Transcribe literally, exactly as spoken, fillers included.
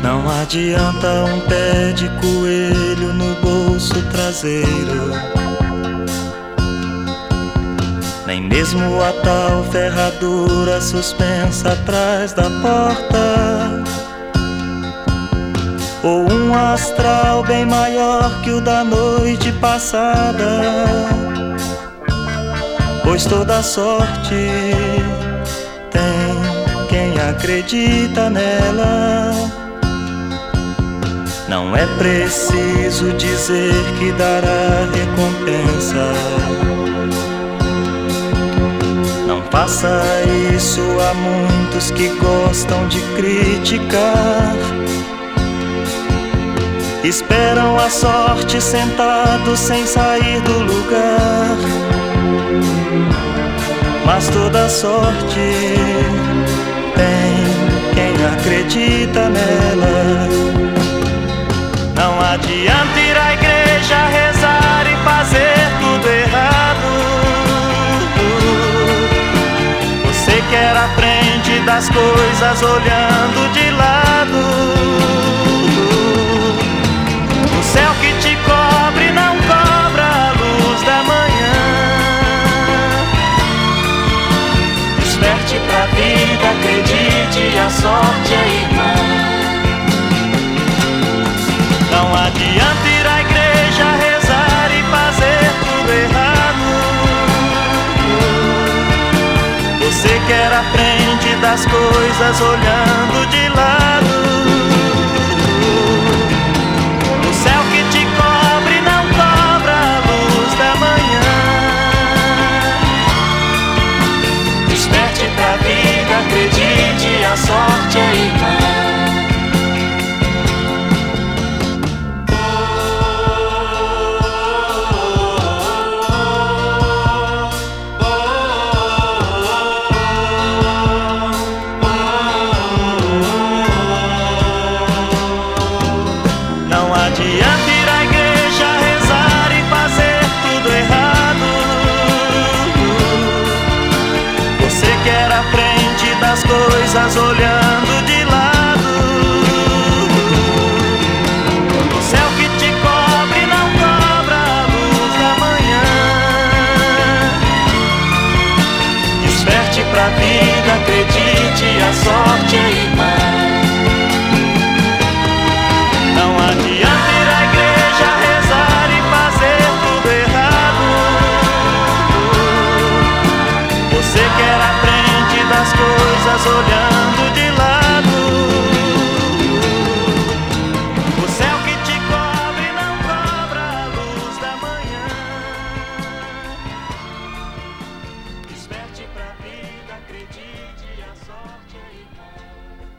Não adianta um pé de coelho no bolso traseiro, nem mesmo a tal ferradura suspensa atrás da porta, ou um astral bem maior que o da noite passada, pois toda sorte tem quem acredita nela. Não é preciso dizer que dará recompensa. Não faça isso, há muitos que gostam de criticar. Esperam a sorte sentados sem sair do lugar. Mas toda sorte tem quem acredita nela. Não adianta ir à igreja, rezar e fazer tudo errado. Você quer a frente das coisas olhando de lado. O céu que te cobre não cobra a luz da manhã. Desperte pra vida, acredite, a sorte é irmã. Não adianta ir à igreja, rezar e fazer tudo errado. Você quer a frente das coisas olhando de lado. O céu que te cobre não cobra a luz da manhã. Desperte pra vida, acredite, a sorte é irmã. Não adianta ir à igreja, rezar e fazer tudo errado. Você quer a frente das coisas olhando de lado. O céu que te cobre não cobra a luz da manhã. Desperte pra vida, acredite, a sorte é irmã. Não adianta ir à igreja, rezar e fazer tudo errado. Você quer a frente das coisas olhando